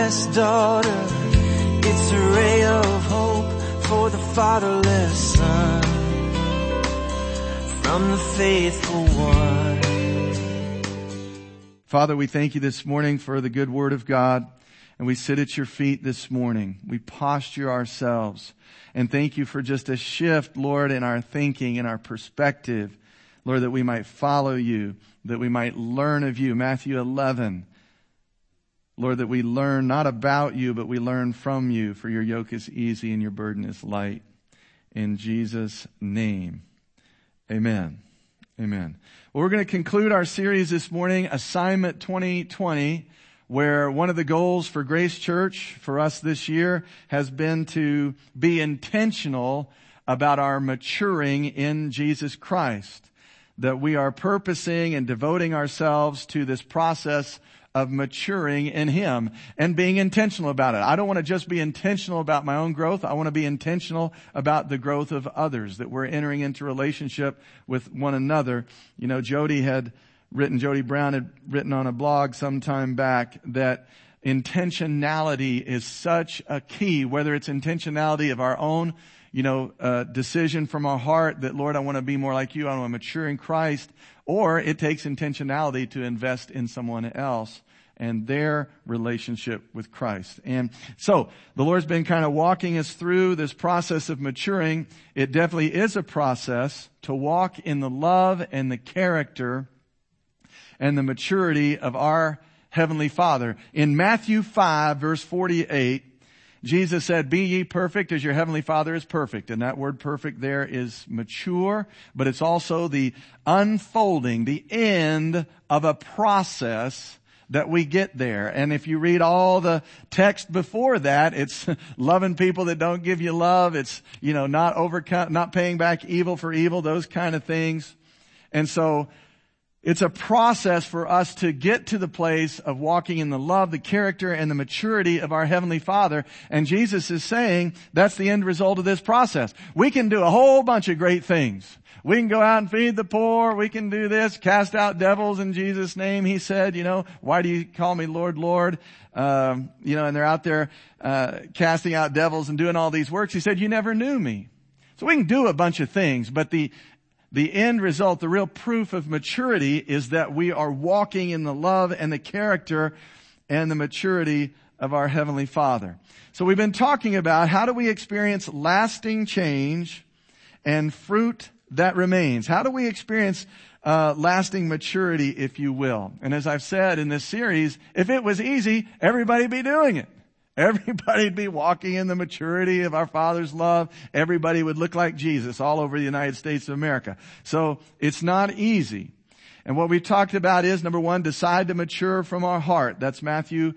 Christ's daughter. It's a ray of hope for the fatherless son from the faithful one. Father, we thank you this morning for the good word of God, and we sit at your feet this morning. We posture ourselves and thank you for just a shift, Lord, in our thinking, in our perspective, Lord, that we might follow you, that we might learn of you. Matthew 11, Lord, that we learn not about you, but we learn from you, for your yoke is easy and your burden is light. In Jesus' name, amen. Amen. Well, we're going to conclude our series this morning, Assignment 2020, where one of the goals for Grace Church for us this year has been to be intentional about our maturing in Jesus Christ. That we are purposing and devoting ourselves to this process of maturing in Him and being intentional about it. I don't want to just be intentional about my own growth. I want to be intentional about the growth of others, that we're entering into relationship with one another. You know, Jody Brown had written on a blog some time back that intentionality is such a key, whether it's intentionality of our own, decision from our heart that, Lord, I want to be more like you. I want to mature in Christ. Or it takes intentionality to invest in someone else and their relationship with Christ. And so the Lord's been kind of walking us through this process of maturing. It definitely is a process to walk in the love and the character and the maturity of our Heavenly Father. In Matthew 5, verse 48, Jesus said, "Be ye perfect as your Heavenly Father is perfect." And that word perfect there is mature, but it's also the unfolding, the end of a process that we get there. And if you read all the text before that, it's loving people that don't give you love. It's, not paying back evil for evil, those kind of things. And so it's a process for us to get to the place of walking in the love, the character, and the maturity of our Heavenly Father. And Jesus is saying that's the end result of this process. We can do a whole bunch of great things. We can go out and feed the poor. We can do this, cast out devils in Jesus' name. He said, why do you call me Lord, Lord? And they're out there casting out devils and doing all these works. He said, you never knew me. So we can do a bunch of things, but the end result, the real proof of maturity, is that we are walking in the love and the character and the maturity of our Heavenly Father. So we've been talking about how do we experience lasting change and fruit that remains. How do we experience lasting maturity, if you will? And as I've said in this series, if it was easy, everybody'd be doing it. Everybody'd be walking in the maturity of our Father's love. Everybody would look like Jesus all over the United States of America. So it's not easy. And what we talked about is, number one, decide to mature from our heart. That's Matthew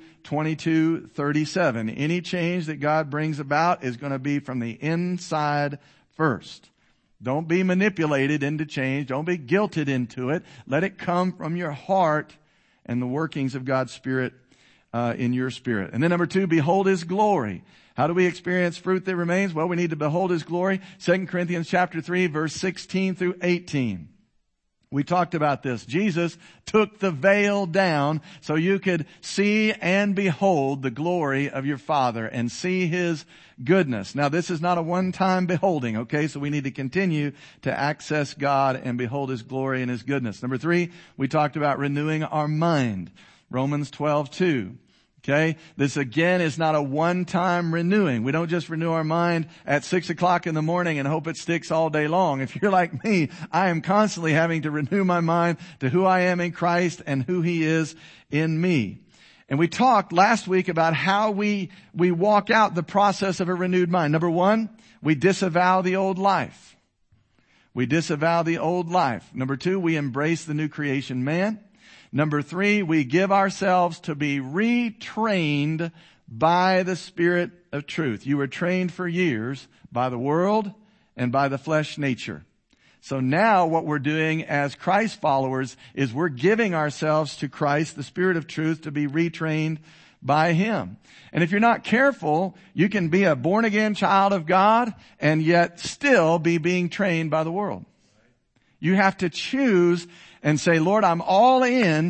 22:37. Any change that God brings about is going to be from the inside first. Don't be manipulated into change. Don't be guilted into it. Let it come from your heart and the workings of God's Spirit in your spirit. And then number two, behold His glory. How do we experience fruit that remains? Well, we need to behold His glory. 2 Corinthians chapter 3, verse 16 through 18. We talked about this. Jesus took the veil down so you could see and behold the glory of your Father and see His goodness. Now, this is not a one-time beholding, okay? So we need to continue to access God and behold His glory and His goodness. Number three, we talked about renewing our mind. Romans 12:2. Okay? This again is not a one-time renewing. We don't just renew our mind at 6 o'clock in the morning and hope it sticks all day long. If you're like me, I am constantly having to renew my mind to who I am in Christ and who He is in me. And we talked last week about how we walk out the process of a renewed mind. Number one, we disavow the old life. We disavow the old life. Number two, we embrace the new creation man. Number three, we give ourselves to be retrained by the Spirit of truth. You were trained for years by the world and by the flesh nature. So now what we're doing as Christ followers is we're giving ourselves to Christ, the Spirit of truth, to be retrained by Him. And if you're not careful, you can be a born-again child of God and yet still be being trained by the world. You have to choose and say, Lord, I'm all in.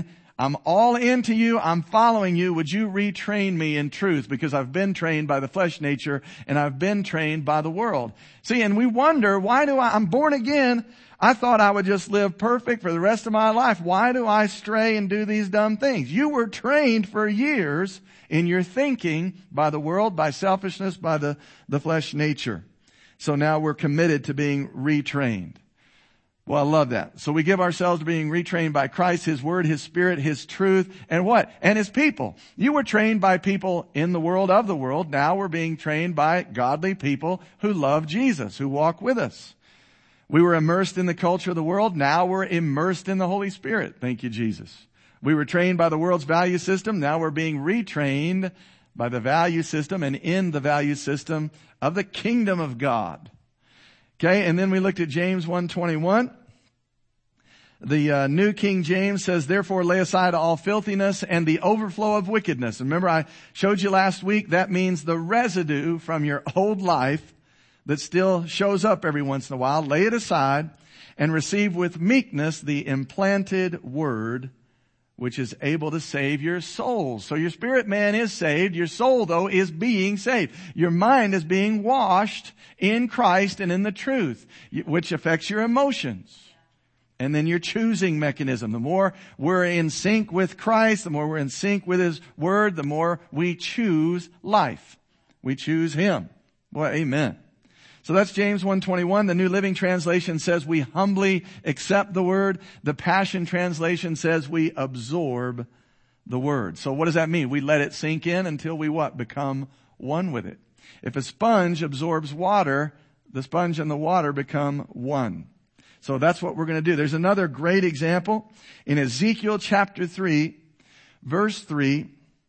I'm all into you. I'm following you. Would you retrain me in truth? Because I've been trained by the flesh nature and I've been trained by the world. See, and we wonder, I'm born again. I thought I would just live perfect for the rest of my life. Why do I stray and do these dumb things? You were trained for years in your thinking by the world, by selfishness, by the flesh nature. So now we're committed to being retrained. Well, I love that. So we give ourselves to being retrained by Christ, His Word, His Spirit, His truth, and what? And His people. You were trained by people in the world of the world. Now we're being trained by godly people who love Jesus, who walk with us. We were immersed in the culture of the world. Now we're immersed in the Holy Spirit. Thank you, Jesus. We were trained by the world's value system. Now we're being retrained by the value system and in the value system of the kingdom of God. Okay, and then we looked at James 1:21. The New King James says, therefore lay aside all filthiness and the overflow of wickedness. Remember, I showed you last week, that means the residue from your old life that still shows up every once in a while. Lay it aside and receive with meekness the implanted word, which is able to save your souls. So your spirit man is saved. Your soul, though, is being saved. Your mind is being washed in Christ and in the truth, which affects your emotions. And then your choosing mechanism. The more we're in sync with Christ, the more we're in sync with His Word, the more we choose life. We choose Him. Boy, amen. So that's James 1:21. The New Living Translation says we humbly accept the Word. The Passion Translation says we absorb the Word. So what does that mean? We let it sink in until we what? Become one with it. If a sponge absorbs water, the sponge and the water become one. So that's what we're going to do. There's another great example in Ezekiel chapter 3, verse 3.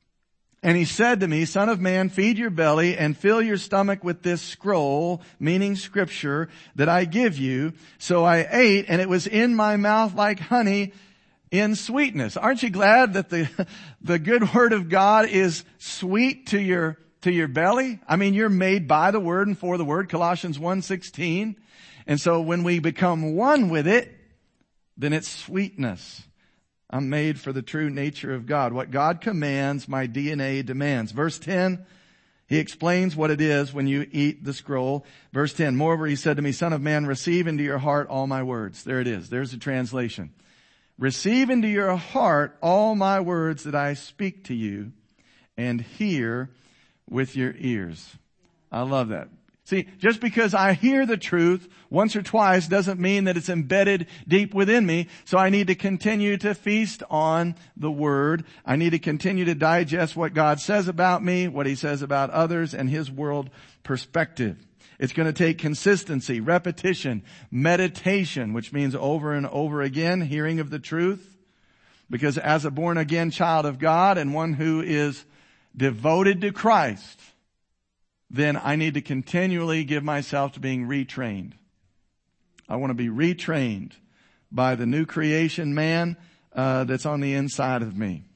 And He said to me, Son of man, feed your belly and fill your stomach with this scroll, meaning scripture, that I give you. So I ate, and it was in my mouth like honey in sweetness. Aren't you glad that the good word of God is sweet to your belly? I mean, you're made by the word and for the word, Colossians 1:16. And so when we become one with it, then it's sweetness. I'm made for the true nature of God. What God commands, my DNA demands. Verse 10, He explains what it is when you eat the scroll. Verse 10, moreover, He said to me, Son of man, receive into your heart all my words. There it is. There's the translation. Receive into your heart all my words that I speak to you, and hear with your ears. I love that. See, just because I hear the truth once or twice doesn't mean that it's embedded deep within me. So I need to continue to feast on the Word. I need to continue to digest what God says about me, what He says about others, and His world perspective. It's going to take consistency, repetition, meditation, which means over and over again, hearing of the truth. Because as a born again child of God and one who is devoted to Christ, then I need to continually give myself to being retrained. I want to be retrained by the new creation man that's on the inside of me.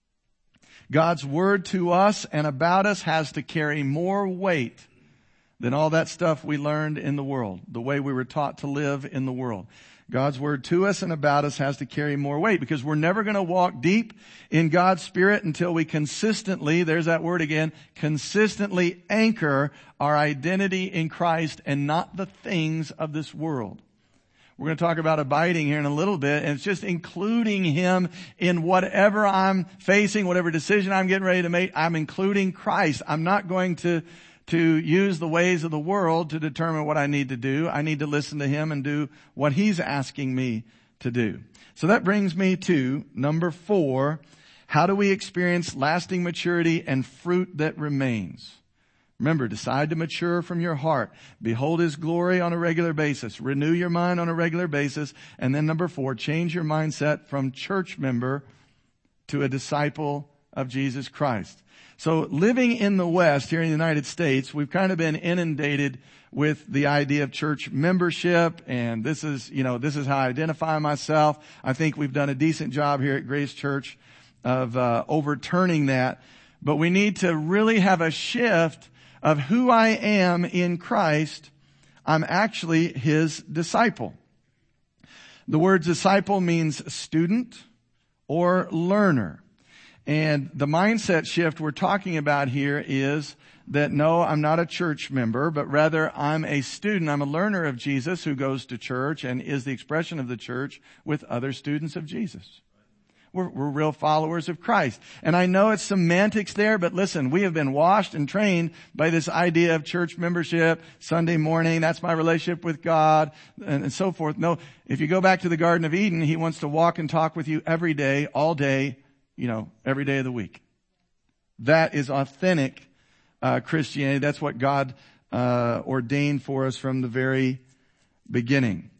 God's word to us and about us has to carry more weight than all that stuff we learned in the world, the way we were taught to live in the world. God's word to us and about us has to carry more weight because we're never going to walk deep in God's Spirit until we consistently, there's that word again, consistently anchor our identity in Christ and not the things of this world. We're going to talk about abiding here in a little bit, and it's just including Him in whatever I'm facing, whatever decision I'm getting ready to make. I'm including Christ. I'm not going to use the ways of the world to determine what I need to do. I need to listen to Him and do what He's asking me to do. So that brings me to number 4. How do we experience lasting maturity and fruit that remains? Remember, decide to mature from your heart. Behold His glory on a regular basis. Renew your mind on a regular basis. And then number 4, change your mindset from church member to a disciple of Jesus Christ. So living in the West, here in the United States, we've kind of been inundated with the idea of church membership, and this is how I identify myself. I think we've done a decent job here at Grace Church of overturning that. But we need to really have a shift of who I am in Christ. I'm actually His disciple. The word disciple means student or learner. And the mindset shift we're talking about here is that no, I'm not a church member, but rather I'm a student. I'm a learner of Jesus who goes to church and is the expression of the church with other students of Jesus. We're real followers of Christ. And I know it's semantics there, but listen, we have been washed and trained by this idea of church membership, Sunday morning, that's my relationship with God, and so forth. No, if you go back to the Garden of Eden, He wants to walk and talk with you every day, all day, every day of the week. That is authentic Christianity. That's what God ordained for us from the very beginning.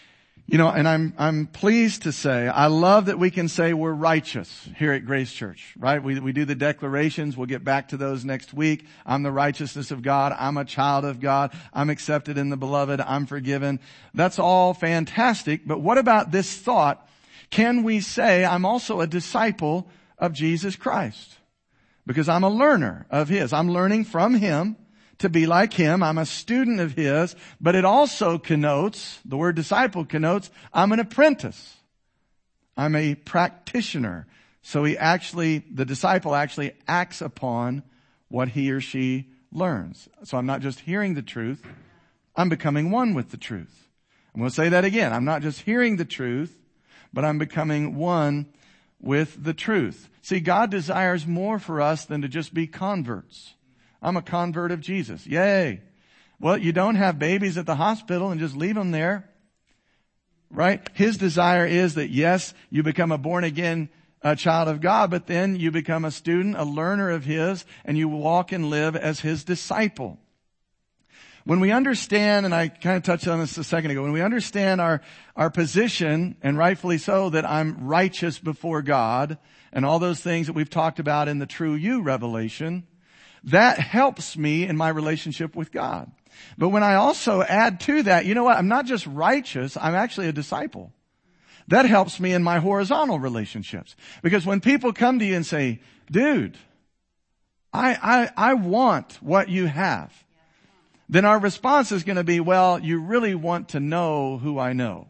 And I'm pleased to say, I love that we can say we're righteous here at Grace Church, right? We do the declarations. We'll get back to those next week. I'm the righteousness of God. I'm a child of God. I'm accepted in the beloved. I'm forgiven. That's all fantastic. But what about this thought? Can we say I'm also a disciple of Jesus Christ? Because I'm a learner of His. I'm learning from Him to be like Him. I'm a student of His, but it also connotes, the word disciple connotes, I'm an apprentice. I'm a practitioner. So the disciple actually acts upon what he or she learns. So I'm not just hearing the truth, I'm becoming one with the truth. I'm going to say that again. I'm not just hearing the truth, but I'm becoming one with the truth. See, God desires more for us than to just be converts. I'm a convert of Jesus. Yay. Well, you don't have babies at the hospital and just leave them there. Right? His desire is that, yes, you become a born again child of God, but then you become a student, a learner of His, and you walk and live as His disciple. When we understand, and I kind of touched on this a second ago, when we understand our position, and rightfully so, that I'm righteous before God, and all those things that we've talked about in the True You revelation, that helps me in my relationship with God. But when I also add to that, you know what? I'm not just righteous, I'm actually a disciple. That helps me in my horizontal relationships. Because when people come to you and say, dude, I want what you have, then our response is going to be, well, you really want to know who I know.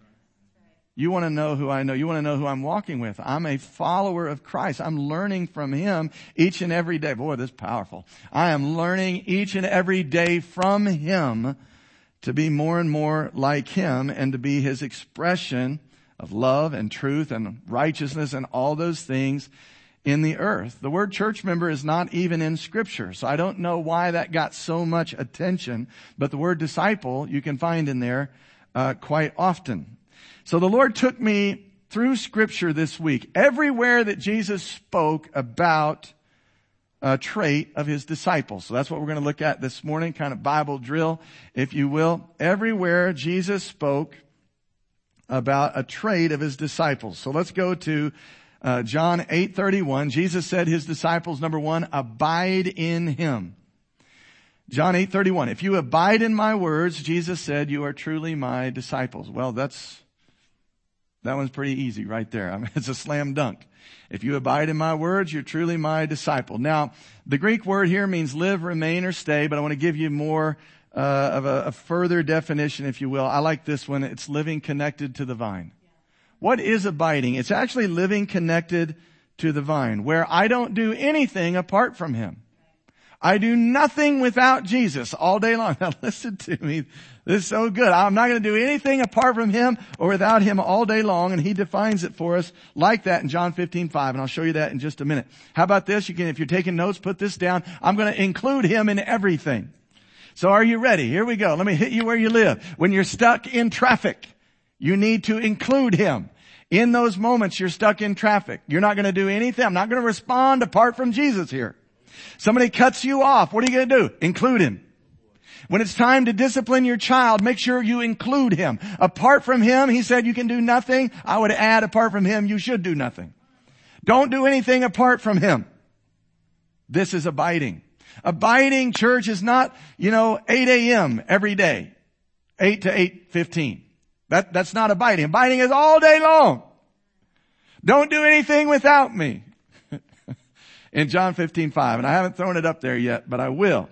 You want to know who I know. You want to know who I'm walking with. I'm a follower of Christ. I'm learning from Him each and every day. Boy, this is powerful. I am learning each and every day from Him to be more and more like Him and to be His expression of love and truth and righteousness and all those things in the earth. The word church member is not even in Scripture, so I don't know why that got so much attention, but the word disciple you can find in there quite often. So the Lord took me through Scripture this week. Everywhere that Jesus spoke about a trait of His disciples. So that's what we're going to look at this morning, kind of Bible drill, if you will. Everywhere Jesus spoke about a trait of His disciples. So let's go to John 8:31. Jesus said His disciples, number one, abide in Him. John 8:31. If you abide in my words, Jesus said, you are truly my disciples. Well, that one's pretty easy right there. I mean, it's a slam dunk. If you abide in my words, you're truly my disciple. Now, the Greek word here means live, remain, or stay, but I want to give you more of a further definition, if you will. I like this one. It's living connected to the vine. What is abiding? It's actually living connected to the vine, where I don't do anything apart from Him. I do nothing without Jesus all day long. Now listen to me. This is so good. I'm not going to do anything apart from Him or without Him all day long. And He defines it for us like that in John 15:5. And I'll show you that in just a minute. How about this? You can, if you're taking notes, put this down. I'm going to include Him in everything. So are you ready? Here we go. Let me hit you where you live. When you're stuck in traffic, you need to include Him. In those moments you're stuck in traffic. You're not going to do anything. I'm not going to respond apart from Jesus here. Somebody cuts you off. What are you going to do? Include Him. When it's time to discipline your child, make sure you include Him. Apart from Him, He said you can do nothing. I would add, apart from Him, you should do nothing. Don't do anything apart from Him. This is abiding. Abiding, church, is not, 8 a.m. every day. 8 to 8:15. That's not abiding. Abiding is all day long. Don't do anything without me. In John 15:5. And I haven't thrown it up there yet, but I will.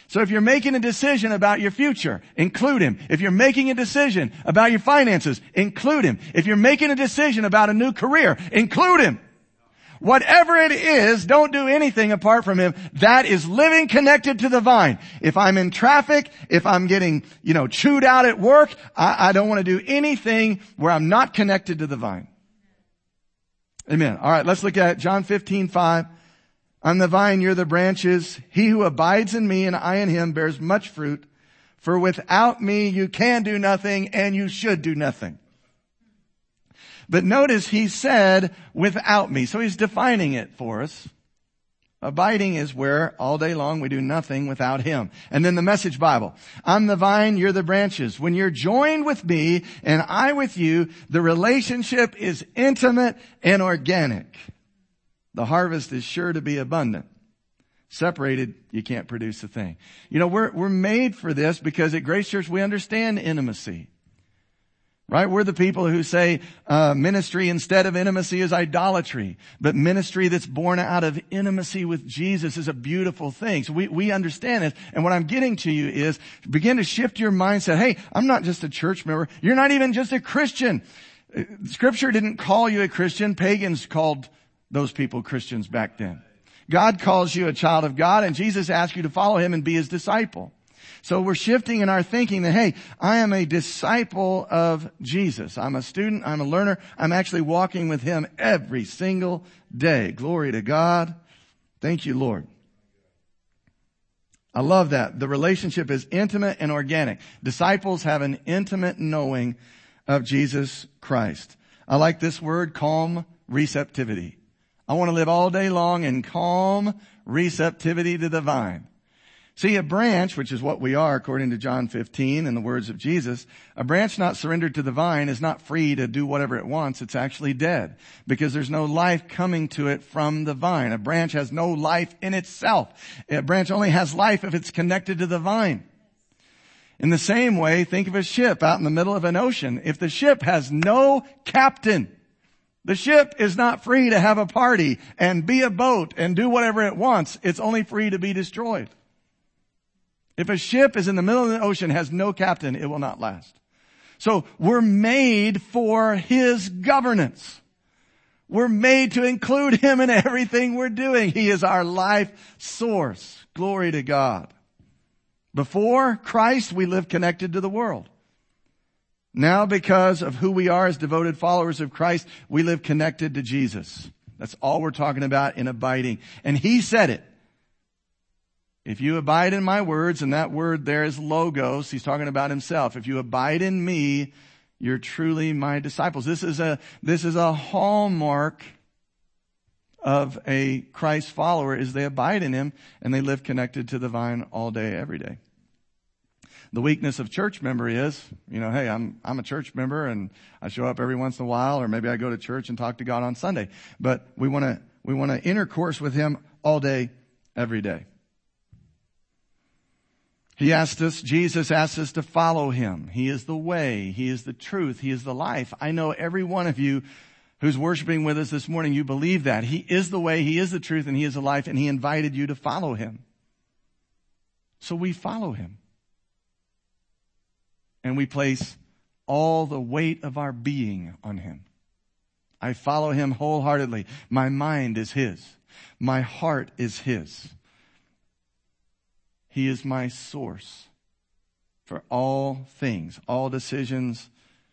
So if you're making a decision about your future, include Him. If you're making a decision about your finances, include Him. If you're making a decision about a new career, include Him. Whatever it is, don't do anything apart from Him. That is living connected to the vine. If I'm in traffic, if I'm getting, chewed out at work, I don't want to do anything where I'm not connected to the vine. Amen. All right, let's look at John 15:5. I'm the vine, you're the branches. He who abides in me and I in him bears much fruit. For without me you can do nothing and you should do nothing. But notice he said, without me. So he's defining it for us. Abiding is where all day long we do nothing without Him. And then the Message Bible. I'm the vine, you're the branches. When you're joined with me and I with you, the relationship is intimate and organic. The harvest is sure to be abundant. Separated, you can't produce a thing. We're made for this because at Grace Church we understand intimacy. Right? We're the people who say ministry instead of intimacy is idolatry. But ministry that's born out of intimacy with Jesus is a beautiful thing. So we understand this. And what I'm getting to you is begin to shift your mindset. Hey, I'm not just a church member. You're not even just a Christian. Scripture didn't call you a Christian. Pagans called those people Christians back then. God calls you a child of God, and Jesus asks you to follow Him and be His disciple. So we're shifting in our thinking that, hey, I am a disciple of Jesus. I'm a student. I'm a learner. I'm actually walking with Him every single day. Glory to God. Thank you, Lord. I love that. The relationship is intimate and organic. Disciples have an intimate knowing of Jesus Christ. I like this word, calm receptivity. I want to live all day long in calm receptivity to the vine. See, a branch, which is what we are according to John 15 and the words of Jesus, a branch not surrendered to the vine is not free to do whatever it wants. It's actually dead because there's no life coming to it from the vine. A branch has no life in itself. A branch only has life if it's connected to the vine. In the same way, think of a ship out in the middle of an ocean. If the ship has no captain, the ship is not free to have a party and be a boat and do whatever it wants. It's only free to be destroyed. If a ship is in the middle of the ocean, has no captain, it will not last. So we're made for His governance. We're made to include Him in everything we're doing. He is our life source. Glory to God. Before Christ, we lived connected to the world. Now, because of who we are as devoted followers of Christ, we live connected to Jesus. That's all we're talking about in abiding. And He said it. If you abide in my words, and that word there is logos, He's talking about Himself. If you abide in me, you're truly my disciples. This is a hallmark of a Christ follower, is they abide in Him and they live connected to the vine all day, every day. The weakness of church member is, hey, I'm a church member and I show up every once in a while, or maybe I go to church and talk to God on Sunday. But we want to intercourse with Him all day, every day. Jesus asked us to follow Him. He is the way. He is the truth. He is the life. I know every one of you who's worshiping with us this morning, you believe that. He is the way, He is the truth, and He is the life, and He invited you to follow Him. So we follow Him. And we place all the weight of our being on Him. I follow Him wholeheartedly. My mind is His. My heart is His. He is my source for all things, all decisions.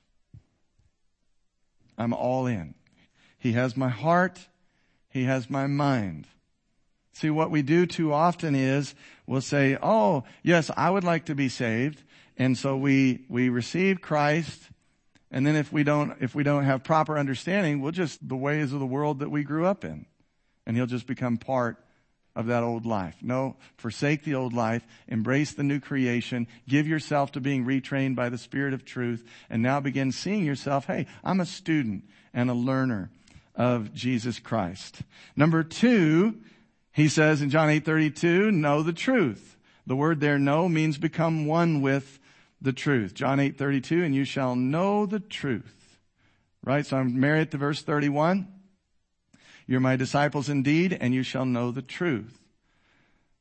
I'm all in. He has my heart. He has my mind. See, what we do too often is we'll say, oh, yes, I would like to be saved. And so we receive Christ. And then if we don't have proper understanding, we'll just the ways of the world that we grew up in. And He'll just become part of that old life. No, forsake the old life, embrace the new creation, give yourself to being retrained by the Spirit of truth, and now begin seeing yourself, hey, I'm a student and a learner of Jesus Christ. Number 2, He says in John 8:32, know the truth. The word there, know, means become one with the truth. John 8:32, and you shall know the truth. Right? So I'm married to verse 31. You're my disciples indeed, and you shall know the truth.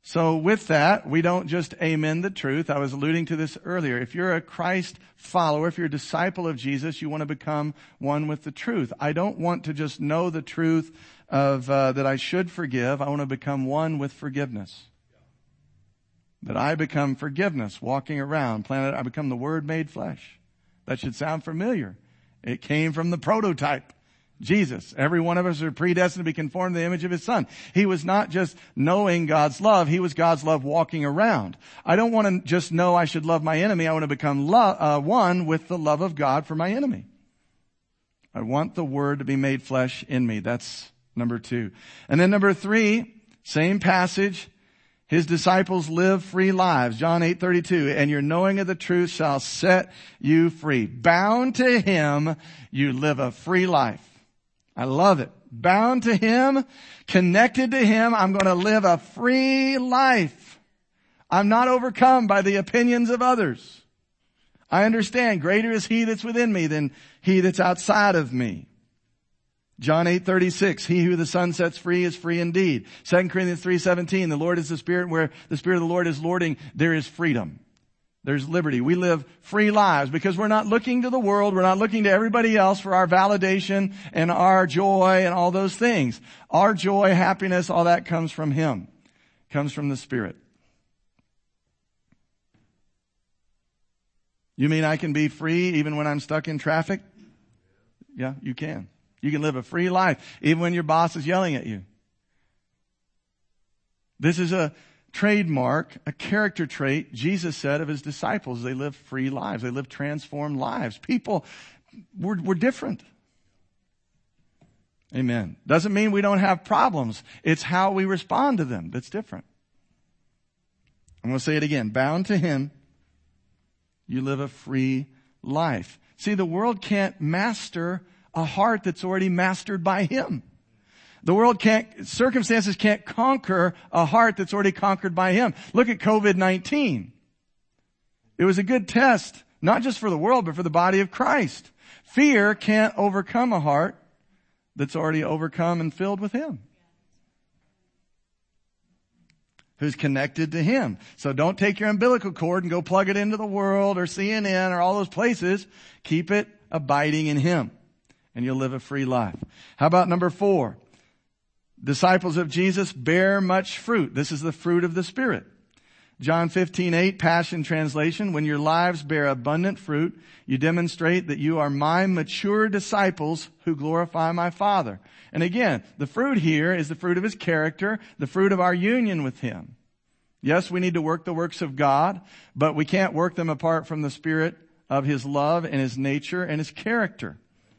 So with that, we don't just amen the truth. I was alluding to this earlier. If you're a Christ follower, if you're a disciple of Jesus, you want to become one with the truth. I don't want to just know the truth of that I should forgive. I want to become one with forgiveness. That I become forgiveness, walking around, I become the Word made flesh. That should sound familiar. It came from the prototype. Jesus. Every one of us are predestined to be conformed to the image of His Son. He was not just knowing God's love. He was God's love walking around. I don't want to just know I should love my enemy. I want to become one with the love of God for my enemy. I want the Word to be made flesh in me. That's number 2. And then number 3, same passage. His disciples live free lives. John 8:32. And your knowing of the truth shall set you free. Bound to Him, you live a free life. I love it. Bound to Him, connected to Him, I'm going to live a free life. I'm not overcome by the opinions of others. I understand greater is He that's within me than he that's outside of me. John 8:36, he who the Son sets free is free indeed. 2 Corinthians 3:17, the Lord is the Spirit, where the Spirit of the Lord is lording, there is freedom. There's liberty. We live free lives because we're not looking to the world. We're not looking to everybody else for our validation and our joy and all those things. Our joy, happiness, all that comes from Him. Comes from the Spirit. You mean I can be free even when I'm stuck in traffic? Yeah, you can. You can live a free life even when your boss is yelling at you. This is a trademark, a character trait Jesus said of His disciples. They live free lives. They live transformed lives. People, we're different. Amen. Doesn't mean we don't have problems. It's how we respond to them that's different. I'm going to say it again. Bound to Him, you live a free life. See, the world can't master a heart that's already mastered by Him. Circumstances can't conquer a heart that's already conquered by Him. Look at COVID-19. It was a good test, not just for the world, but for the body of Christ. Fear can't overcome a heart that's already overcome and filled with Him. Who's connected to Him. So don't take your umbilical cord and go plug it into the world or CNN or all those places. Keep it abiding in Him, and you'll live a free life. How about number 4? Disciples of Jesus bear much fruit. This is the fruit of the Spirit. John 15:8, Passion Translation. When your lives bear abundant fruit, you demonstrate that you are my mature disciples who glorify my Father. And again, the fruit here is the fruit of His character, the fruit of our union with Him. Yes, we need to work the works of God, but we can't work them apart from the Spirit of His love and His nature and His character.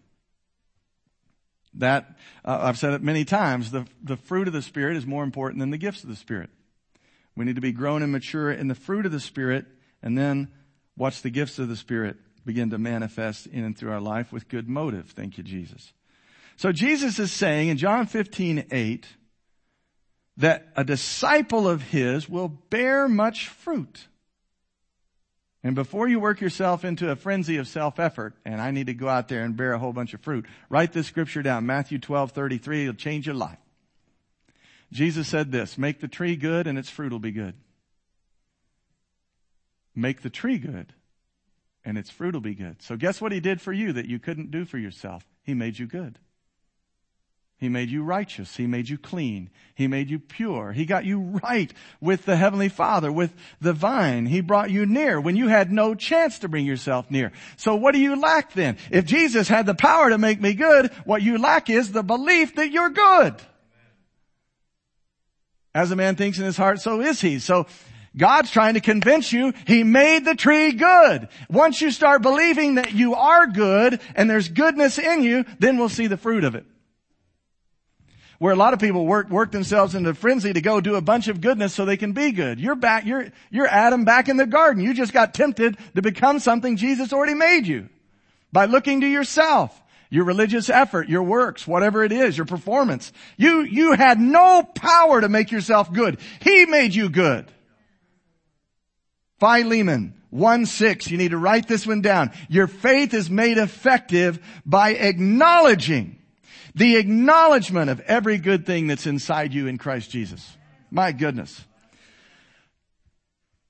That, I've said it many times, the fruit of the Spirit is more important than the gifts of the Spirit. We need to be grown and mature in the fruit of the Spirit, and then watch the gifts of the Spirit begin to manifest in and through our life with good motive. Thank you, Jesus. So Jesus is saying in John 15:8 that a disciple of His will bear much fruit. And before you work yourself into a frenzy of self-effort, and I need to go out there and bear a whole bunch of fruit, write this scripture down, Matthew 12:33. It'll change your life. Jesus said this, make the tree good and its fruit will be good. Make the tree good and its fruit will be good. So guess what He did for you that you couldn't do for yourself? He made you good. He made you righteous. He made you clean. He made you pure. He got you right with the Heavenly Father, with the vine. He brought you near when you had no chance to bring yourself near. So what do you lack then? If Jesus had the power to make me good, what you lack is the belief that you're good. As a man thinks in his heart, so is he. So God's trying to convince you He made the tree good. Once you start believing that you are good and there's goodness in you, then we'll see the fruit of it. Where a lot of people work themselves into a frenzy to go do a bunch of goodness so they can be good. You're Adam back in the garden. You just got tempted to become something Jesus already made you. By looking to yourself, your religious effort, your works, whatever it is, your performance. You had no power to make yourself good. He made you good. Philemon 1:6. You need to write this one down. Your faith is made effective by acknowledging the acknowledgement of every good thing that's inside you in Christ Jesus. My goodness.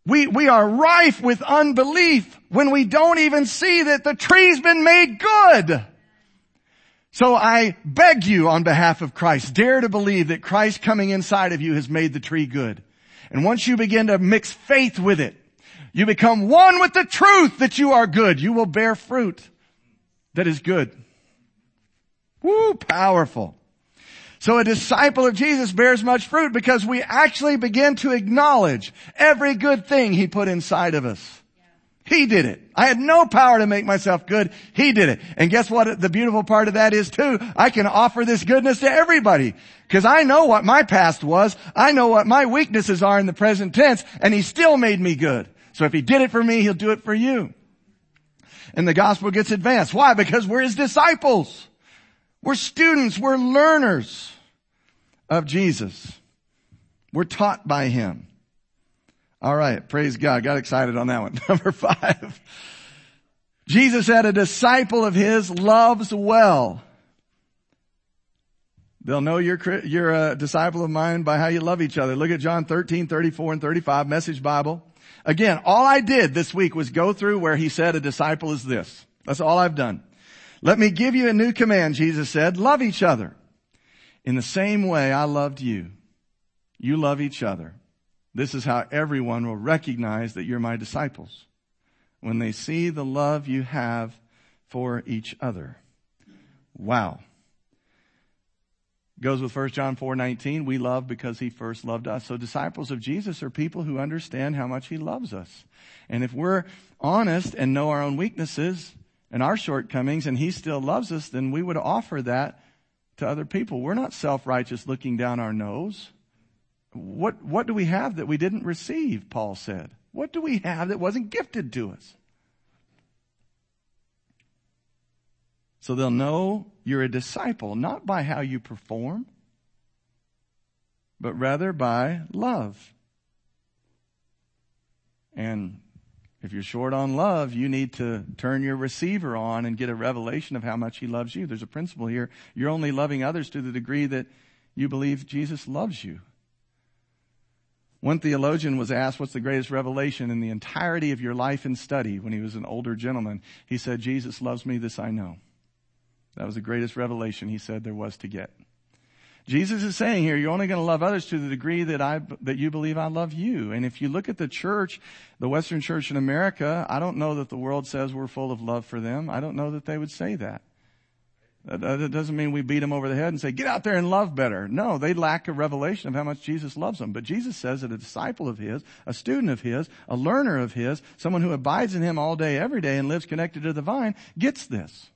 We are rife with unbelief when we don't even see that the tree's been made good. So I beg you on behalf of Christ, dare to believe that Christ coming inside of you has made the tree good. And once you begin to mix faith with it, you become one with the truth that you are good. You will bear fruit that is good. Woo, powerful. So a disciple of Jesus bears much fruit because we actually begin to acknowledge every good thing He put inside of us. He did it. I had no power to make myself good. He did it. And guess what the beautiful part of that is too? I can offer this goodness to everybody. Because I know what my past was. I know what my weaknesses are in the present tense. And He still made me good. So if He did it for me, He'll do it for you. And the gospel gets advanced. Why? Because we're His disciples. We're students. We're learners of Jesus. We're taught by Him. All right. Praise God. Got excited on that one. Number 5. Jesus said a disciple of His loves well. They'll know you're a disciple of mine by how you love each other. Look at John 13, 34 and 35, Message Bible. Again, all I did this week was go through where He said a disciple is this. That's all I've done. Let me give you a new command, Jesus said. Love each other. In the same way I loved you, you love each other. This is how everyone will recognize that you're my disciples, when they see the love you have for each other. Wow. Goes with 1 John 4:19. We love because He first loved us. So disciples of Jesus are people who understand how much He loves us. And if we're honest and know our own weaknesses and our shortcomings and He still loves us, then we would offer that to other people. We're not self-righteous looking down our nose. What do we have that we didn't receive, Paul said? What do we have that wasn't gifted to us? So they'll know you're a disciple, not by how you perform, but rather by love. And if you're short on love, you need to turn your receiver on and get a revelation of how much He loves you. There's a principle here. You're only loving others to the degree that you believe Jesus loves you. One theologian was asked, what's the greatest revelation in the entirety of your life and study? When he was an older gentleman, he said, Jesus loves me, this I know. That was the greatest revelation, he said, there was to get. Jesus is saying here, you're only going to love others to the degree that you believe I love you. And if you look at the church, the Western church in America, I don't know that the world says we're full of love for them. I don't know that they would say that. That doesn't mean we beat them over the head and say, get out there and love better. No, they lack a revelation of how much Jesus loves them. But Jesus says that a disciple of His, a student of His, a learner of His, someone who abides in Him all day, every day, and lives connected to the vine, gets this.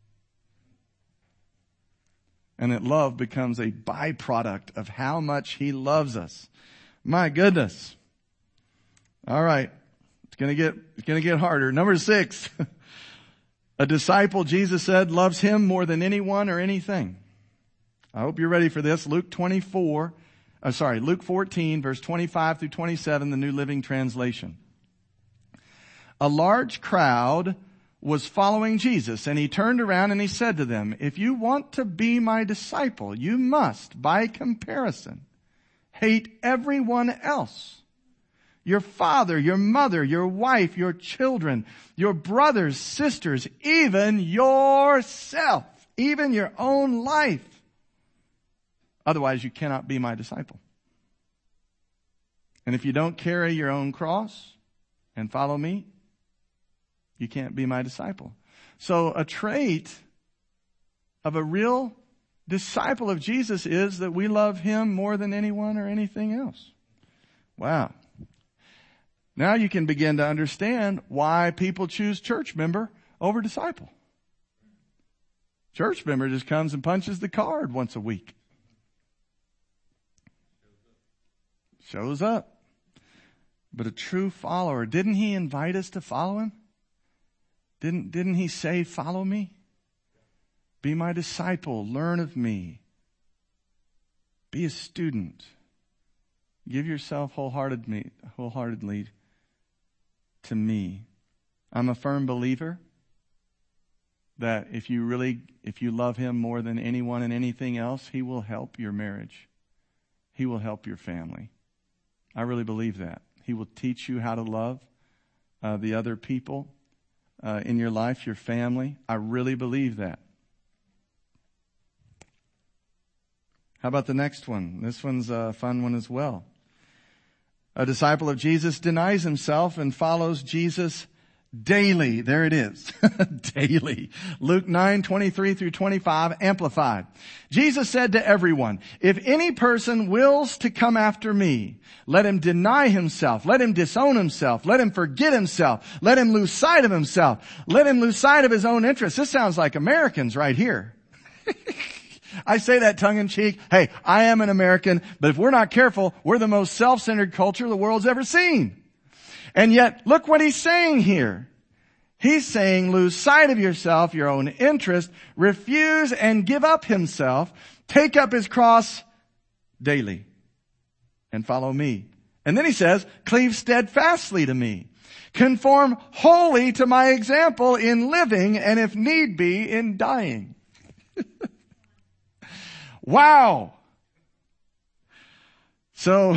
And that love becomes a byproduct of how much He loves us. My goodness. All right. It's going to get harder. Number 6. A disciple, Jesus said, loves Him more than anyone or anything. I hope you're ready for this. Luke 14, verse 25 through 27, the New Living Translation. A large crowd was following Jesus, and He turned around and He said to them, if you want to be my disciple, you must, by comparison, hate everyone else. Your father, your mother, your wife, your children, your brothers, sisters, even yourself, even your own life. Otherwise, you cannot be my disciple. And if you don't carry your own cross and follow me, you can't be my disciple. So a trait of a real disciple of Jesus is that we love Him more than anyone or anything else. Wow. Now you can begin to understand why people choose church member over disciple. Church member just comes and punches the card once a week. Shows up. But a true follower, didn't He invite us to follow Him? Didn't He say, follow me? Be my disciple. Learn of me. Be a student. Give yourself wholeheartedly to me. I'm a firm believer that if you love Him more than anyone and anything else, He will help your marriage. He will help your family. I really believe that. He will teach you how to love the other people in your life, your family. I really believe that. How about the next one? This one's a fun one as well. A disciple of Jesus denies himself and follows Jesus daily. There it is. Daily. Luke 9:23 through 25, Amplified. Jesus said to everyone, if any person wills to come after me, let him deny himself. Let him disown himself. Let him forget himself. Let him lose sight of himself. Let him lose sight of his own interests. This sounds like Americans right here. I say that tongue in cheek. Hey, I am an American, but if we're not careful, we're the most self-centered culture the world's ever seen. And yet, look what he's saying here. He's saying, lose sight of yourself, your own interest, refuse and give up himself, take up his cross daily, and follow me. And then he says, cleave steadfastly to me. Conform wholly to my example in living and if need be in dying. Wow. So,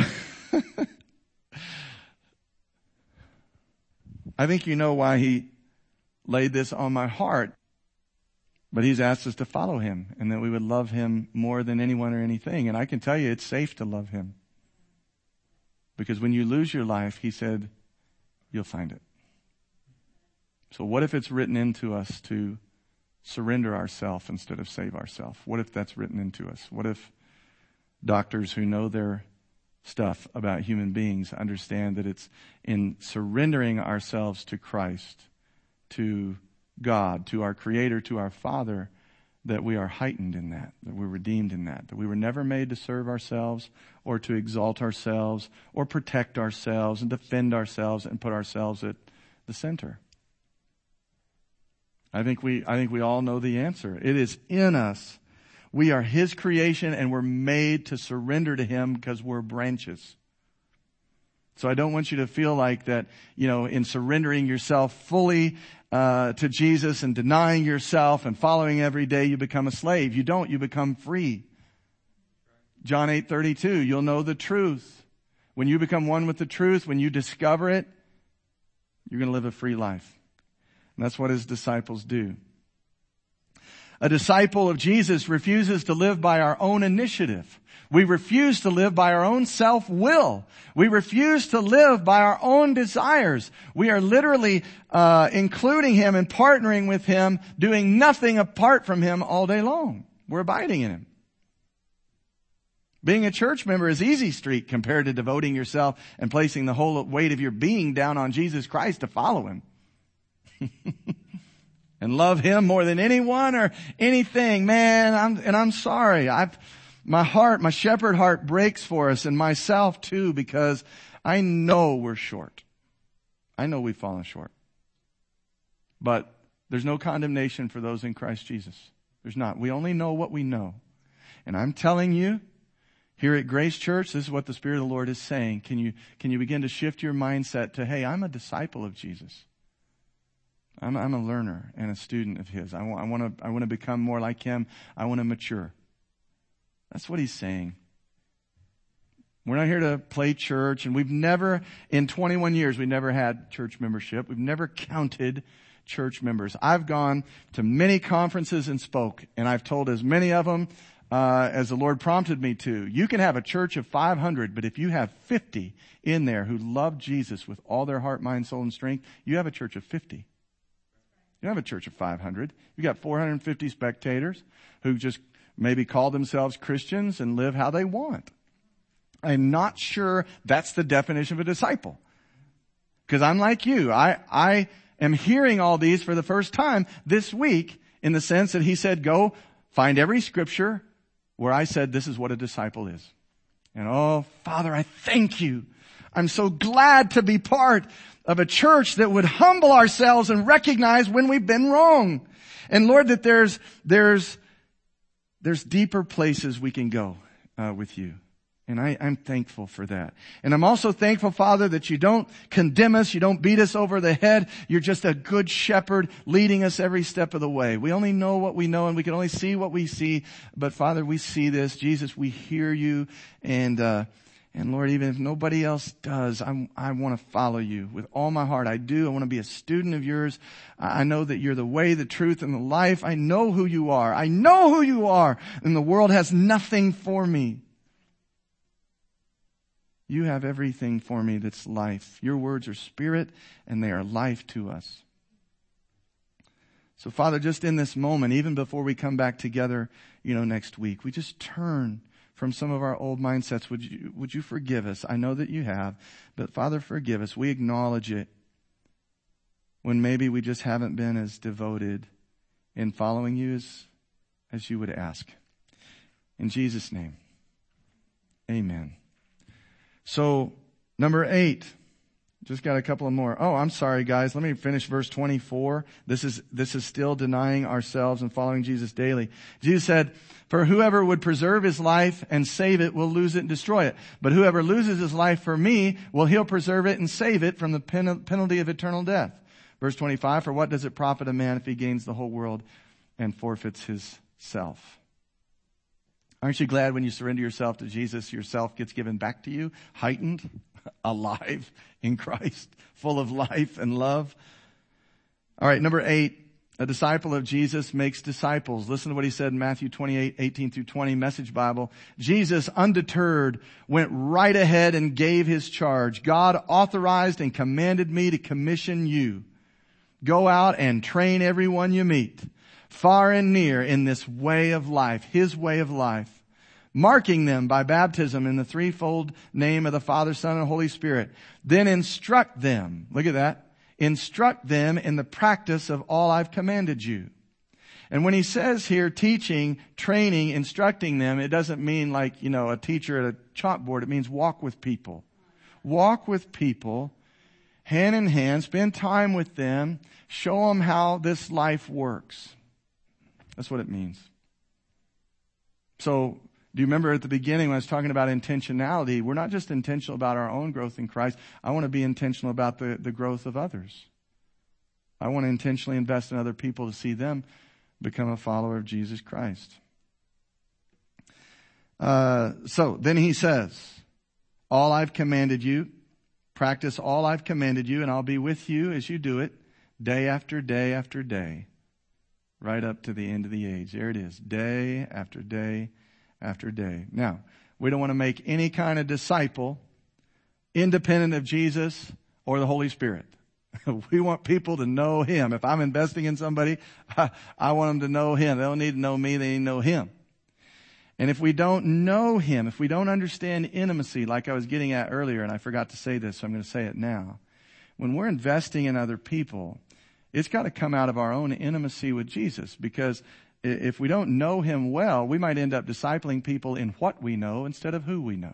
I think you know why he laid this on my heart. But he's asked us to follow him and that we would love him more than anyone or anything. And I can tell you it's safe to love him. Because when you lose your life, he said, you'll find it. So what if it's written into us to surrender ourselves instead of save ourselves? What if that's written into us? What if doctors who know their stuff about human beings understand that it's in surrendering ourselves to Christ, to God, to our Creator, to our Father, that we are heightened in that we're redeemed in that we were never made to serve ourselves or to exalt ourselves or protect ourselves and defend ourselves and put ourselves at the center. I think we all know the answer. It is in us. We are His creation and we're made to surrender to Him because we're branches. So I don't want you to feel like that, in surrendering yourself fully to Jesus and denying yourself and following every day, you become a slave. You don't. You become free. John 8:32, you'll know the truth. When you become one with the truth, when you discover it, you're going to live a free life. And that's what His disciples do. A disciple of Jesus refuses to live by our own initiative. We refuse to live by our own self-will. We refuse to live by our own desires. We are literally including Him and partnering with Him, doing nothing apart from Him all day long. We're abiding in Him. Being a church member is easy street compared to devoting yourself and placing the whole weight of your being down on Jesus Christ to follow Him. And love Him more than anyone or anything. Man, I'm sorry. My shepherd heart breaks for us and myself too, because I know we're short. I know we've fallen short. But there's no condemnation for those in Christ Jesus. There's not. We only know what we know. And I'm telling you, here at Grace Church, this is what the Spirit of the Lord is saying. Can you begin to shift your mindset to, hey, I'm a disciple of Jesus. I'm a learner and a student of His. I want to become more like Him. I want to mature. That's what He's saying. We're not here to play church, and we've never, in 21 years, we've never had church membership. We've never counted church members. I've gone to many conferences and spoke, and I've told as many of them as the Lord prompted me to. You can have a church of 500, but if you have 50 in there who love Jesus with all their heart, mind, soul, and strength, you have a church of 50. You don't have a church of 500. You got 450 spectators who just maybe call themselves Christians and live how they want. I'm not sure that's the definition of a disciple. Because I'm like you. I am hearing all these for the first time this week, in the sense that He said, go find every scripture where I said this is what a disciple is. And oh, Father, I thank You. I'm so glad to be part of a church that would humble ourselves and recognize when we've been wrong. And Lord, that there's deeper places we can go with You. And I'm thankful for that. And I'm also thankful, Father, that You don't condemn us. You don't beat us over the head. You're just a good shepherd leading us every step of the way. We only know what we know and we can only see what we see. But Father, we see this. Jesus, we hear You. And And Lord, even if nobody else does, I want to follow you with all my heart. I do. I want to be a student of yours. I know that you're the way, the truth, and the life. I know who you are. I know who you are. And the world has nothing for me. You have everything for me that's life. Your words are spirit and they are life to us. So Father, just in this moment, even before we come back together, next week, we just turn from some of our old mindsets. Would you forgive us? I know that you have, but Father, forgive us. We acknowledge it when maybe we just haven't been as devoted in following you as you would ask. In Jesus' name, amen. So, number 8. Just got a couple of more. Oh, I'm sorry, guys. Let me finish verse 24. This is still denying ourselves and following Jesus daily. Jesus said, "For whoever would preserve his life and save it will lose it and destroy it. But whoever loses his life for me, he'll preserve it and save it from the penalty of eternal death." Verse 25, "For what does it profit a man if he gains the whole world and forfeits his self?" Aren't you glad when you surrender yourself to Jesus, yourself gets given back to you, heightened, alive in Christ, full of life and love? All right, number 8, a disciple of Jesus makes disciples. Listen to what he said in Matthew 28, 18 through 20, Message Bible. Jesus, undeterred, went right ahead and gave his charge. "God authorized and commanded me to commission you. Go out and train everyone you meet, far and near, in this way of life," his way of life, "marking them by baptism in the threefold name of the Father, Son, and Holy Spirit. Then instruct them," look at that, "instruct them in the practice of all I've commanded you." And when he says here teaching, training, instructing them, it doesn't mean like, a teacher at a chalkboard. It means walk with people. Walk with people, hand in hand, spend time with them, show them how this life works. That's what it means. So, do you remember at the beginning when I was talking about intentionality? We're not just intentional about our own growth in Christ. I want to be intentional about the growth of others. I want to intentionally invest in other people to see them become a follower of Jesus Christ. So, then he says, "All I've commanded you, practice all I've commanded you, and I'll be with you as you do it, day after day after day, right up to the end of the age." There it is. Day after day after day. Now, we don't want to make any kind of disciple independent of Jesus or the Holy Spirit. We want people to know Him. If I'm investing in somebody, I want them to know Him. They don't need to know me. They need to know Him. And if we don't know Him, if we don't understand intimacy, like I was getting at earlier, and I forgot to say this, so I'm going to say it now. When we're investing in other people, it's got to come out of our own intimacy with Jesus, because if we don't know Him well, we might end up discipling people in what we know instead of who we know.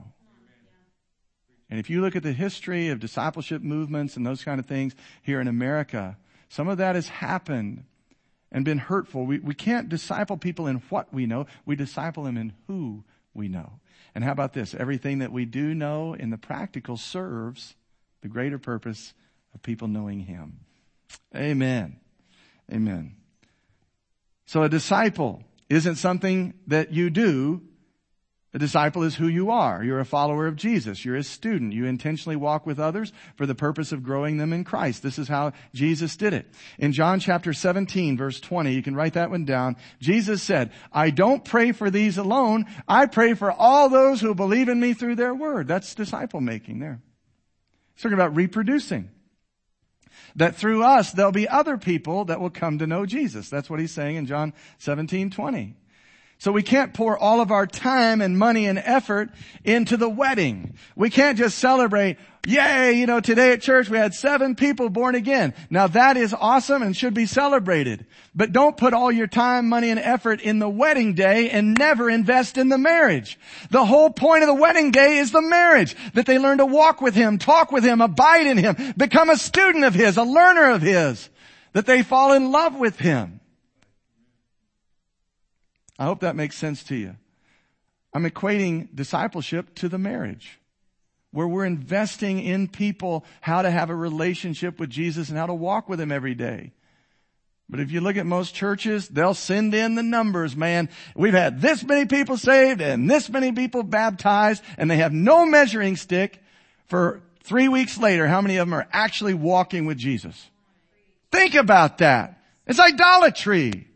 And if you look at the history of discipleship movements and those kind of things here in America, some of that has happened and been hurtful. We can't disciple people in what we know. We disciple them in who we know. And how about this? Everything that we do know in the practical serves the greater purpose of people knowing Him. Amen. Amen. So a disciple isn't something that you do. A disciple is who you are. You're a follower of Jesus. You're a student. You intentionally walk with others for the purpose of growing them in Christ. This is how Jesus did it. In John chapter 17, verse 20, you can write that one down. Jesus said, "I don't pray for these alone. I pray for all those who believe in me through their word." That's disciple making there. He's talking about reproducing. That through us, there'll be other people that will come to know Jesus. That's what he's saying in John 17:20. So we can't pour all of our time and money and effort into the wedding. We can't just celebrate, yay, today at church we had 7 people born again. Now that is awesome and should be celebrated. But don't put all your time, money, and effort in the wedding day and never invest in the marriage. The whole point of the wedding day is the marriage. That they learn to walk with Him, talk with Him, abide in Him, become a student of His, a learner of His. That they fall in love with Him. I hope that makes sense to you. I'm equating discipleship to the marriage, where we're investing in people how to have a relationship with Jesus and how to walk with Him every day. But if you look at most churches, they'll send in the numbers, man. We've had this many people saved and this many people baptized, and they have no measuring stick for 3 weeks later. How many of them are actually walking with Jesus? Think about that. It's idolatry.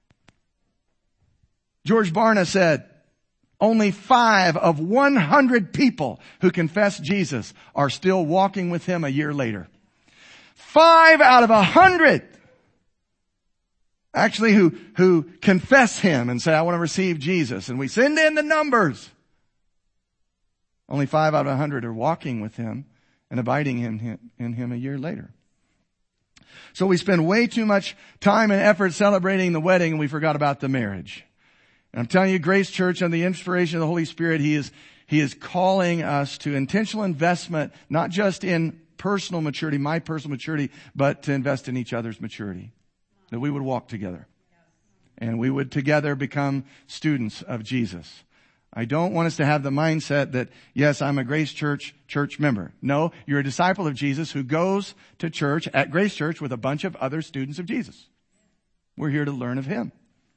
George Barna said, only 5 of 100 people who confess Jesus are still walking with him a year later. 5 out of 100 actually who confess him and say, I want to receive Jesus. And we send in the numbers. Only 5 out of 100 are walking with him and abiding in him a year later. So we spend way too much time and effort celebrating the wedding, and we forgot about the marriage. And I'm telling you, Grace Church, under the inspiration of the Holy Spirit, He is calling us to intentional investment, not just in personal maturity, my personal maturity, but to invest in each other's maturity. That we would walk together. And we would together become students of Jesus. I don't want us to have the mindset that, yes, I'm a Grace Church member. No, you're a disciple of Jesus who goes to church at Grace Church with a bunch of other students of Jesus. We're here to learn of Him.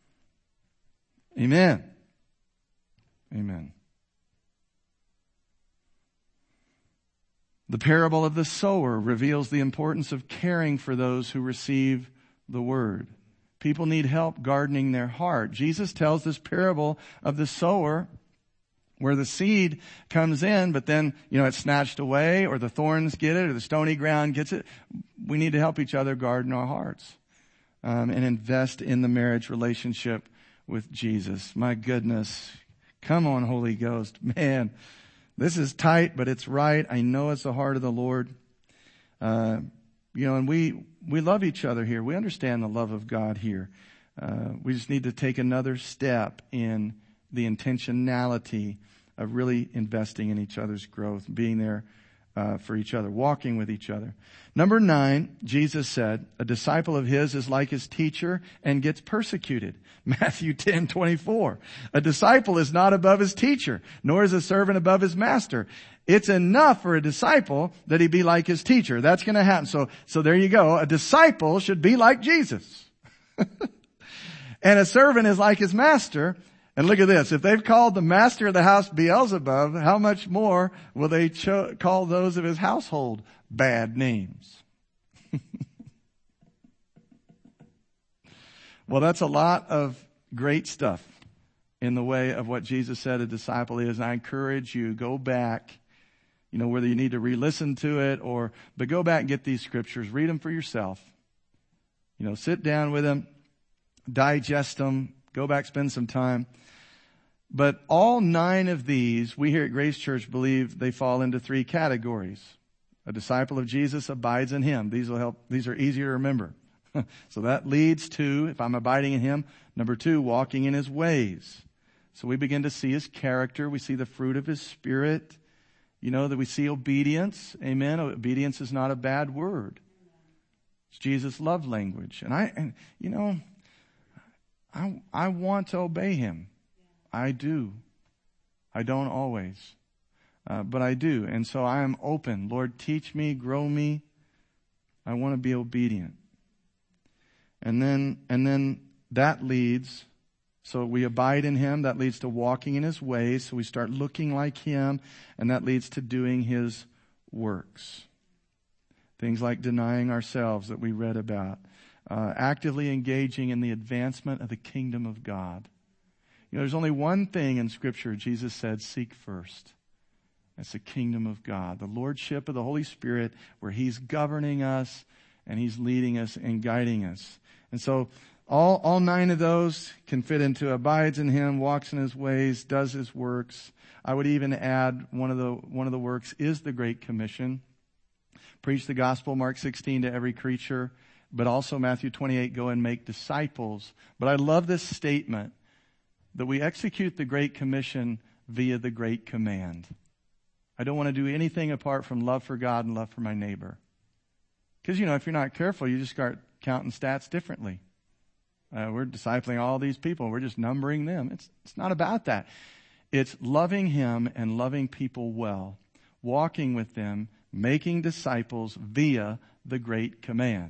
Amen. Amen. The parable of the sower reveals the importance of caring for those who receive the word. People need help gardening their heart. Jesus tells this parable of the sower where the seed comes in, but then, it's snatched away, or the thorns get it, or the stony ground gets it. We need to help each other garden our hearts, and invest in the marriage relationship with Jesus. My goodness. Come on, Holy Ghost. Man, this is tight, but it's right. I know it's the heart of the Lord. And we love each other here. We understand the love of God here. We just need to take another step in the intentionality of really investing in each other's growth, being there for each other, walking with each other. Number 9, Jesus said, a disciple of his is like his teacher and gets persecuted. Matthew 10:24. A disciple is not above his teacher, nor is a servant above his master. It's enough for a disciple that he be like his teacher. That's going to happen. So there you go. A disciple should be like Jesus. And a servant is like his master. And look at this. If they've called the master of the house Beelzebub, how much more will they call those of his household bad names? Well, that's a lot of great stuff in the way of what Jesus said a disciple is. And I encourage you, go back, whether you need to re-listen to it but go back and get these scriptures. Read them for yourself. Sit down with them, digest them, go back, spend some time. But all 9 of these, we here at Grace Church believe they fall into 3 categories. A disciple of Jesus abides in him. These will help. These are easier to remember. So that leads to, if I'm abiding in him, number 2, walking in his ways. So we begin to see his character. We see the fruit of his Spirit. That we see obedience. Amen. Obedience is not a bad word. It's Jesus' love language. And I want to obey him. I do. I don't always. But I do. And so I am open. Lord, teach me, grow me. I want to be obedient. And then that leads, so we abide in him. That leads to walking in his ways. So we start looking like him. And that leads to doing his works. Things like denying ourselves that we read about. Actively engaging in the advancement of the kingdom of God. There's only one thing in Scripture Jesus said, seek first. That's the kingdom of God. The lordship of the Holy Spirit, where he's governing us and he's leading us and guiding us. And so all 9 of those can fit into abides in him, walks in his ways, does his works. I would even add one of the works is the Great Commission. Preach the gospel, Mark 16, to every creature. But also Matthew 28, go and make disciples. But I love this statement that we execute the Great Commission via the Great Command. I don't want to do anything apart from love for God and love for my neighbor. Because, if you're not careful, you just start counting stats differently. We're discipling all these people. We're just numbering them. It's not about that. It's loving him and loving people well. Walking with them, making disciples via the Great Command.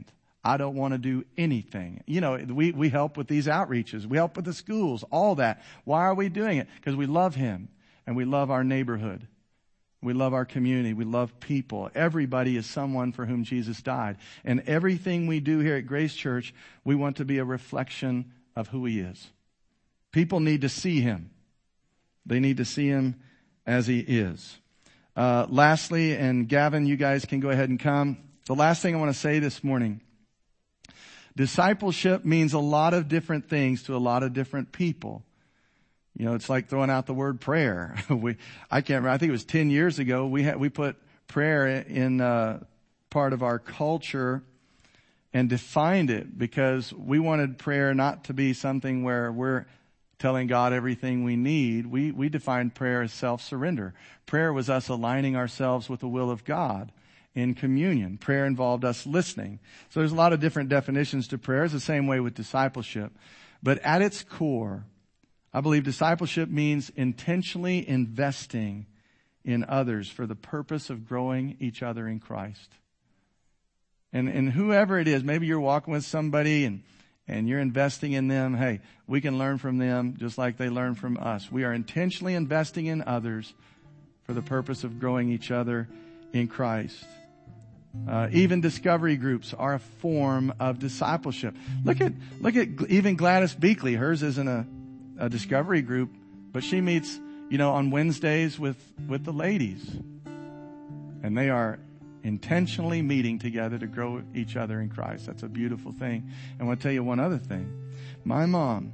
I don't want to do anything. You know, we help with these outreaches. We help with the schools, all that. Why are we doing it? Because we love Him and we love our neighborhood. We love our community. We love people. Everybody is someone for whom Jesus died. And everything we do here at Grace Church, we want to be a reflection of who He is. People need to see Him. They need to see Him as He is. Lastly, and Gavin, you guys can go ahead and come. The last thing I want to say this morning, discipleship means a lot of different things to a lot of different people. You know, it's like throwing out the word prayer. I can't remember. I think it was 10 years ago. We put prayer in part of our culture and defined it because we wanted prayer not to be something where we're telling God everything we need. We defined prayer as self-surrender. Prayer was us aligning ourselves with the will of God in communion. Prayer involved us listening. So there's a lot of different definitions to prayer. It's the same way with discipleship. But at its core, I believe discipleship means intentionally investing in others for the purpose of growing each other in Christ. And whoever it is, maybe you're walking with somebody and you're investing in them. Hey, we can learn from them just like they learn from us. We are intentionally investing in others for the purpose of growing each other in Christ. Even discovery groups are a form of discipleship. Look at even Gladys Beakley. Hers isn't a discovery group, but she meets, on Wednesdays with the ladies. And they are intentionally meeting together to grow each other in Christ. That's a beautiful thing. And I want to tell you one other thing. My mom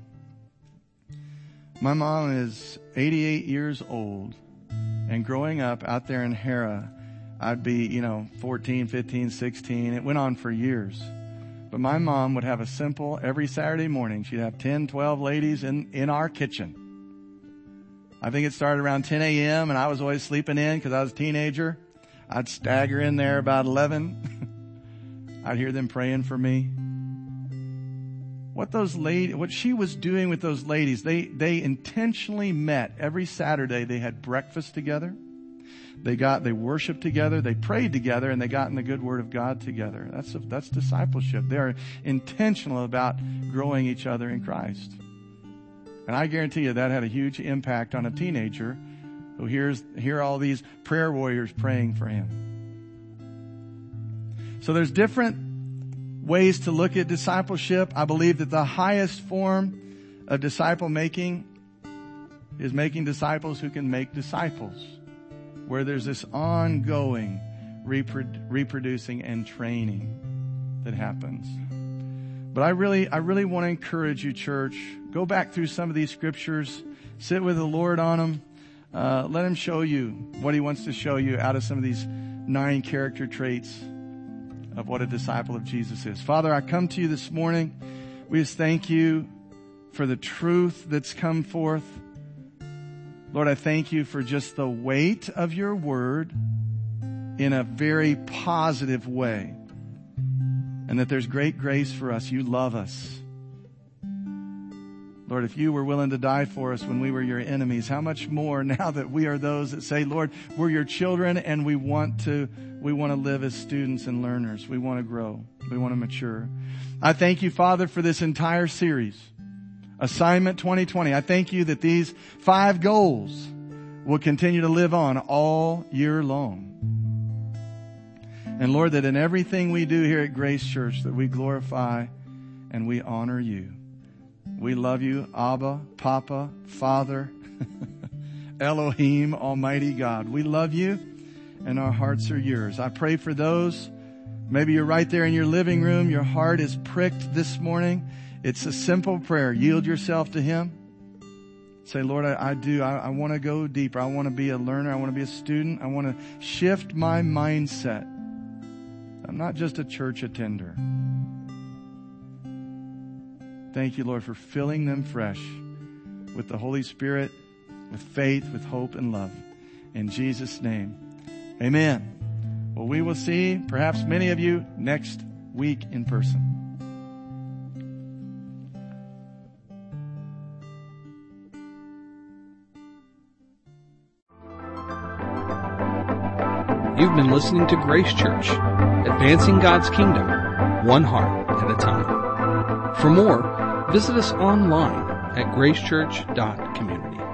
is 88 years old, and growing up out there in Hera, I'd be, 14, 15, 16. It went on for years. But my mom would have a simple, every Saturday morning, she'd have 10, 12 ladies in our kitchen. I think it started around 10 a.m. and I was always sleeping in because I was a teenager. I'd stagger in there about 11. I'd hear them praying for me. What she was doing with those ladies, they intentionally met every Saturday. They had breakfast together. They worshiped together, they prayed together, and they got in the good word of God together. That's discipleship. They're intentional about growing each other in Christ. And I guarantee you that had a huge impact on a teenager who hear all these prayer warriors praying for him. So there's different ways to look at discipleship. I believe that the highest form of disciple making is making disciples who can make disciples, where there's this ongoing reproducing and training that happens. But I really want to encourage you, church, go back through some of these scriptures, sit with the Lord on them, let Him show you what He wants to show you out of some of these 9 character traits of what a disciple of Jesus is. Father, I come to you this morning. We just thank you for the truth that's come forth. Lord, I thank you for just the weight of your word in a very positive way. And that there's great grace for us. You love us. Lord, if you were willing to die for us when we were your enemies, how much more now that we are those that say, Lord, we're your children and we want to live as students and learners. We want to grow. We want to mature. I thank you, Father, for this entire series. Assignment 2020. I thank you that these 5 goals will continue to live on all year long. And Lord, that in everything we do here at Grace Church, that we glorify and we honor you. We love you, Abba, Papa, Father, Elohim, Almighty God. We love you and our hearts are yours. I pray for those, maybe you're right there in your living room, your heart is pricked this morning. It's a simple prayer. Yield yourself to Him. Say, Lord, I want to go deeper. I want to be a learner. I want to be a student. I want to shift my mindset. I'm not just a church attender. Thank you, Lord, for filling them fresh with the Holy Spirit, with faith, with hope and love. In Jesus' name, amen. Well, we will see perhaps many of you next week in person. You've been listening to Grace Church, advancing God's kingdom, one heart at a time. For more, visit us online at gracechurch.community.